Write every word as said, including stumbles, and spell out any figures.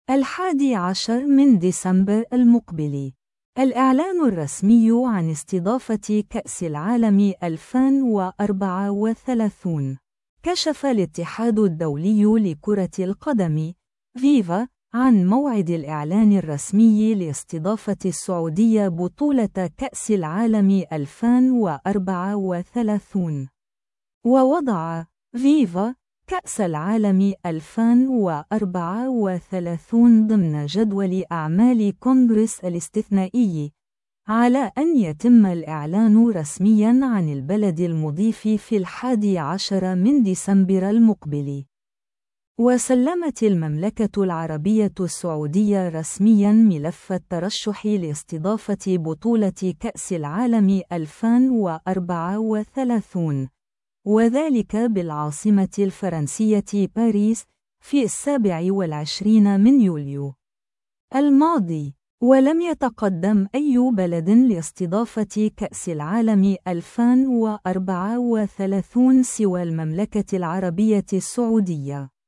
الحادي عشر من ديسمبر المقبل. الإعلان الرسمي عن استضافة كأس العالم ألفين وأربعة وثلاثين. كشف الاتحاد الدولي لكرة القدم فيفا عن موعد الإعلان الرسمي لاستضافة السعودية بطولة كأس العالم ألفين وأربعة وثلاثين. ووضع فيفا كأس العالم ألفين وأربعة وثلاثين ضمن جدول أعمال كونغرس الاستثنائي، على أن يتم الإعلان رسمياً عن البلد المضيف في الحادي عشر من ديسمبر المقبل. وسلمت المملكة العربية السعودية رسمياً ملف الترشح لاستضافة بطولة كأس العالم ألفين وأربعة وثلاثين، وذلك بالعاصمة الفرنسية باريس في السابع والعشرين من يوليو الماضي. ولم يتقدم أي بلد لاستضافة كأس العالم ألفين وأربعة وثلاثين سوى المملكة العربية السعودية.